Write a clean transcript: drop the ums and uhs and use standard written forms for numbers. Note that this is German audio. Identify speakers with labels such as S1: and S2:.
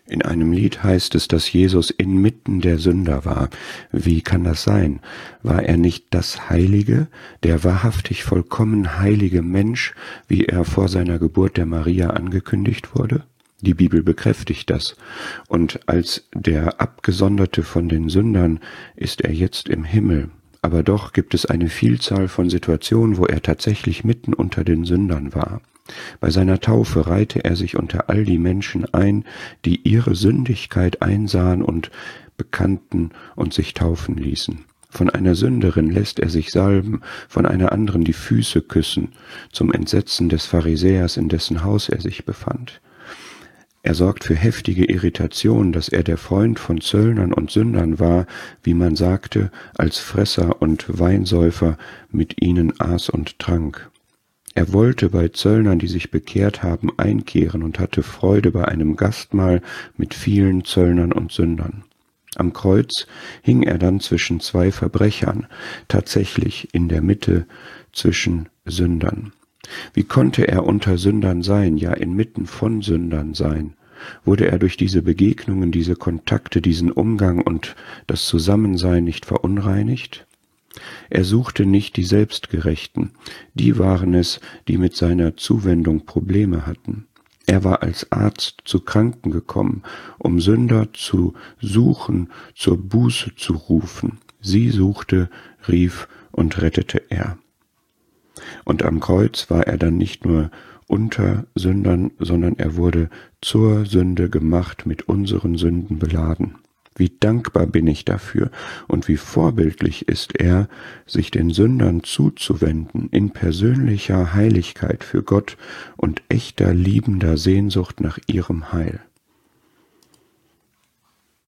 S1: In einem Lied heißt es, dass Jesus inmitten der Sünder war. Wie kann das sein? War er nicht das Heilige, der wahrhaftig vollkommen heilige Mensch, wie er vor seiner Geburt der Maria angekündigt wurde? Die Bibel bekräftigt das. Und als der Abgesonderte von den Sündern ist er jetzt im Himmel. Aber doch gibt es eine Vielzahl von Situationen, wo er tatsächlich mitten unter den Sündern war. Bei seiner Taufe reihte er sich unter all die Menschen ein, die ihre Sündigkeit einsahen und bekannten und sich taufen ließen. Von einer Sünderin lässt er sich salben, von einer anderen die Füße küssen, zum Entsetzen des Pharisäers, in dessen Haus er sich befand. Er sorgt für heftige Irritation, dass er der Freund von Zöllnern und Sündern war, wie man sagte, als Fresser und Weinsäufer mit ihnen aß und trank. Er wollte bei Zöllnern, die sich bekehrt haben, einkehren und hatte Freude bei einem Gastmahl mit vielen Zöllnern und Sündern. Am Kreuz hing er dann zwischen zwei Verbrechern, tatsächlich in der Mitte zwischen Sündern. Wie konnte er unter Sündern sein, ja inmitten von Sündern sein? Wurde er durch diese Begegnungen, diese Kontakte, diesen Umgang und das Zusammensein nicht verunreinigt? Er suchte nicht die Selbstgerechten, die waren es, die mit seiner Zuwendung Probleme hatten. Er war als Arzt zu Kranken gekommen, um Sünder zu suchen, zur Buße zu rufen. Sie suchte, rief und rettete er. Und am Kreuz war er dann nicht nur unter Sündern, sondern er wurde zur Sünde gemacht, mit unseren Sünden beladen. Wie dankbar bin ich dafür und wie vorbildlich ist er, sich den Sündern zuzuwenden in persönlicher Heiligkeit für Gott und echter liebender Sehnsucht nach ihrem Heil.